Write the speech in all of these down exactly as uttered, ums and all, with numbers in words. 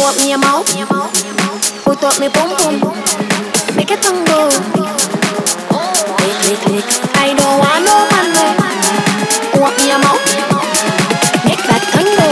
me your mouth, put up me boom boom, make it tongue go. Lick, lick, lick. I don't want no man no. Want me your mouth, make that tongue go.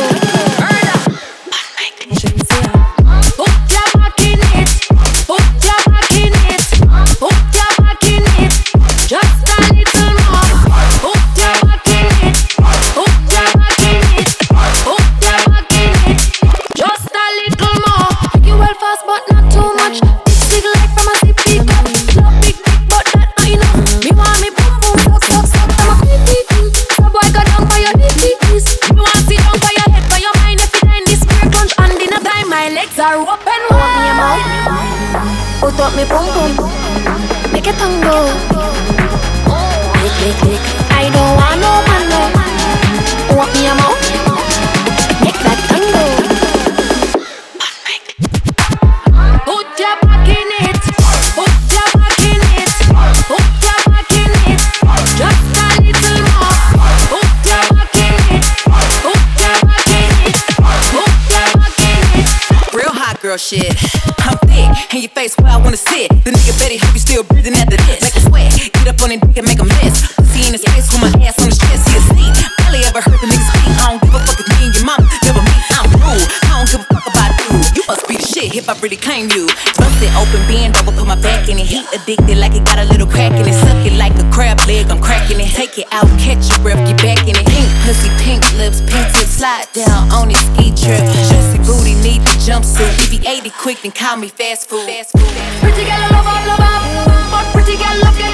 Put your back in it, put your back in it, put your back in it, just a little more. Put your back in it, put your back in it, put your back in it, just a little more. You well fast but not too much. Big big like from a zip pick up. Love big big but that not enough. Me want me boom boom suck suck suck. I'm a quick quick quick. So boy go down for your dick dick dick. Me want sit down for your head for your mind. If you in this square crunch and dinner time my legs are open wide. Want me your mouth, put up me boom boom, make it tongue go. Lick lick lick. I don't want no man no. Want me your mouth, make that tongue go. Put your back in it, put your back in it, put your back in it, just a little more. Put your back in it, put your back in it, put your back in it. Real hot girl shit. I'm thick, in your face where I wanna sit. The nigga Betty hope you still breathing after this. Make a sweat, get up on it dick and make a mess. Pussy in his face with my ass on his chest. He asleep. Barely ever heard the nigga speak. I don't give a fuck if me and your mama never meet. I'm rude. I don't give a fuck about you. You must be the shit if I really claim you. Bust it open, bend over, put my back in it. Heat addicted like it got a little crack in it. Suck it like a crab leg, I'm cracking it. Take it out, catch your breath, get back in it. Pink pussy, pink lips, pink tips, slide down on his ski trip. Juicy booty, need the jumpsuit. If he ate it quick, then call me fast food. Fast food. Pretty girl, I love her, love her, but pretty girl love you.